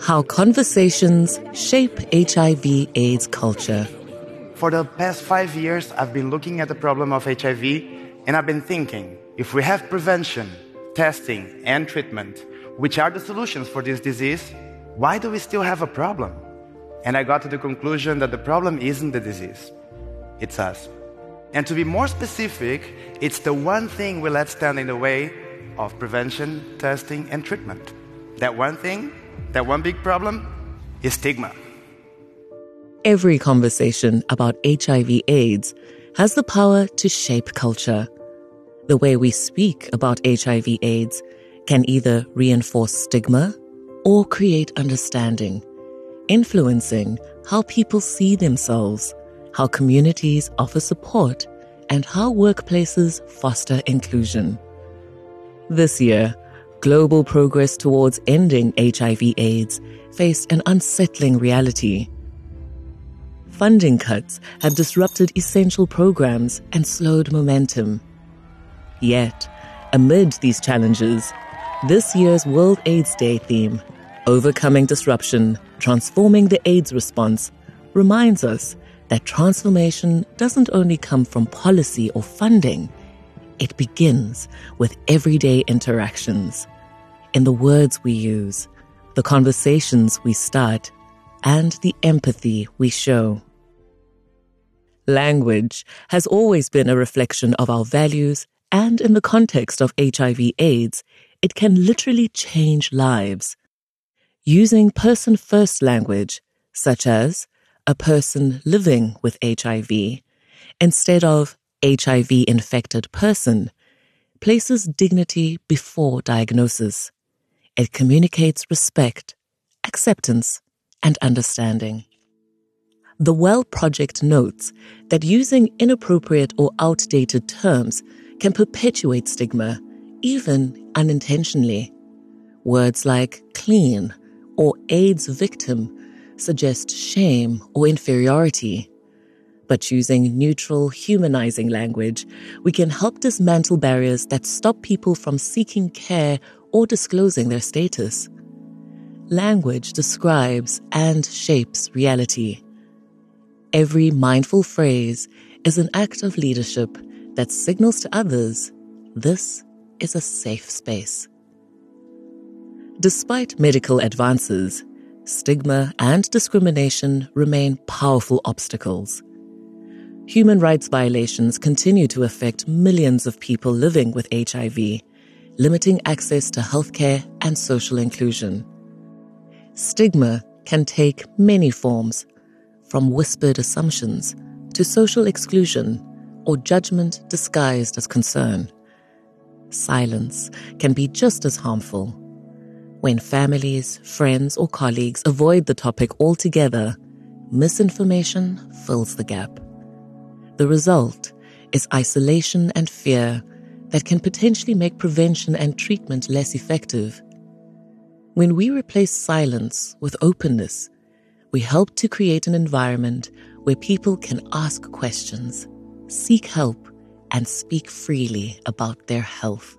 How conversations shape HIV/AIDS culture. For the past 5 years, I've been looking at the problem of HIV, and I've been thinking, if we have prevention, testing, and treatment, which are the solutions for this disease, why do we still have a problem? And I got to the conclusion that the problem isn't the disease, it's us. And to be more specific, it's the one thing we let stand in the way of prevention, testing, and treatment. That one thing, that one big problem, is stigma. Every conversation about HIV/AIDS has the power to shape culture. The way we speak about HIV/AIDS can either reinforce stigma or create understanding, influencing how people see themselves, how communities offer support, and how workplaces foster inclusion. This year, global progress towards ending HIV/AIDS faced an unsettling reality. Funding cuts have disrupted essential programs and slowed momentum. Yet, amid these challenges, this year's World AIDS Day theme, Overcoming Disruption, Transforming the AIDS Response, reminds us that transformation doesn't only come from policy or funding, it begins with everyday interactions. In the words we use, the conversations we start, and the empathy we show. Language has always been a reflection of our values, and in the context of HIV/AIDS, it can literally change lives. Using person-first language, such as a person living with HIV, instead of HIV-infected person, places dignity before diagnosis. It communicates respect, acceptance, and understanding. The Well Project notes that using inappropriate or outdated terms can perpetuate stigma, even unintentionally. Words like clean or AIDS victim suggest shame or inferiority. But choosing neutral, humanizing language, we can help dismantle barriers that stop people from seeking care or disclosing their status. Language describes and shapes reality. Every mindful phrase is an act of leadership that signals to others, this is a safe space. Despite medical advances, stigma and discrimination remain powerful obstacles. Human rights violations continue to affect millions of people living with HIV, limiting access to healthcare and social inclusion. Stigma can take many forms, from whispered assumptions to social exclusion or judgment disguised as concern. Silence can be just as harmful. When families, friends, or colleagues avoid the topic altogether, misinformation fills the gap. The result is isolation and fear that can potentially make prevention and treatment less effective. When we replace silence with openness, we help to create an environment where people can ask questions, seek help, and speak freely about their health.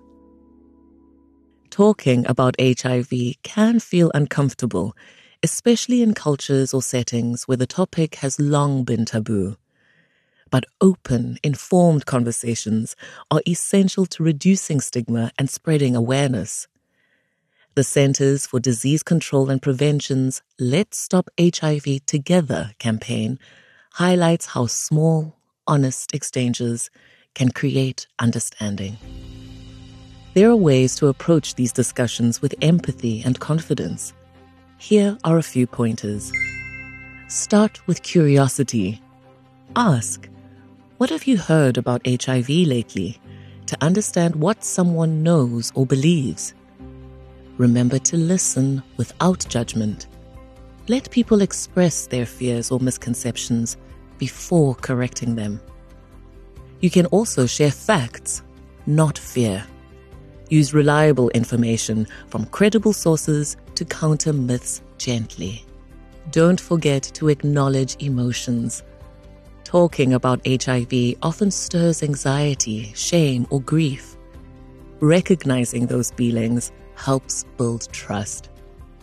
Talking about HIV can feel uncomfortable, especially in cultures or settings where the topic has long been taboo. But open, informed conversations are essential to reducing stigma and spreading awareness. The Centers for Disease Control and Prevention's Let's Stop HIV Together campaign highlights how small, honest exchanges can create understanding. There are ways to approach these discussions with empathy and confidence. Here are a few pointers. Start with curiosity. Ask, what have you heard about HIV lately? To understand what someone knows or believes. Remember to listen without judgment. Let people express their fears or misconceptions before correcting them. You can also share facts, not fear. Use reliable information from credible sources to counter myths gently. Don't forget to acknowledge emotions. Talking about HIV often stirs anxiety, shame, or grief. Recognizing those feelings helps build trust.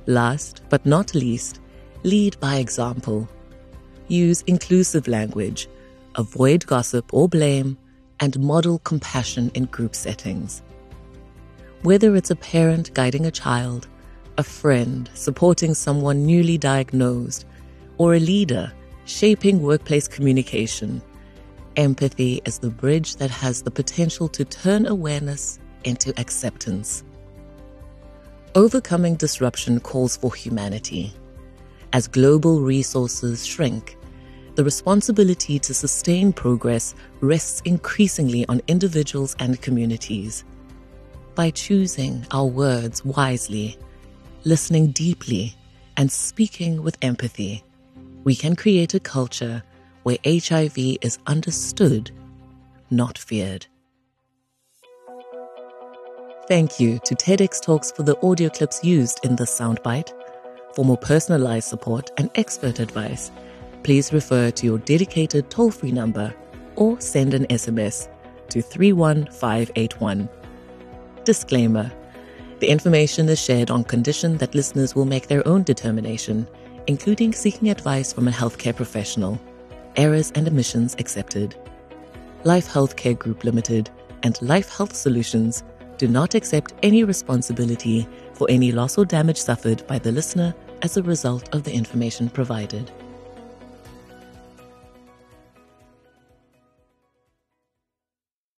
Last but not least, lead by example. Use inclusive language, avoid gossip or blame, and model compassion in group settings. Whether it's a parent guiding a child, a friend supporting someone newly diagnosed, or a leader shaping workplace communication, empathy is the bridge that has the potential to turn awareness into acceptance. Overcoming disruption calls for humanity. As global resources shrink, the responsibility to sustain progress rests increasingly on individuals and communities. By choosing our words wisely, listening deeply, and speaking with empathy, we can create a culture where HIV is understood, not feared. Thank you to TEDx Talks for the audio clips used in this soundbite. For more personalized support and expert advice, please refer to your dedicated toll-free number or send an SMS to 31581. Disclaimer: the information is shared on condition that listeners will make their own determination, including seeking advice from a healthcare professional. Errors and omissions accepted. Life Healthcare Group Limited and Life Health Solutions do not accept any responsibility for any loss or damage suffered by the listener as a result of the information provided.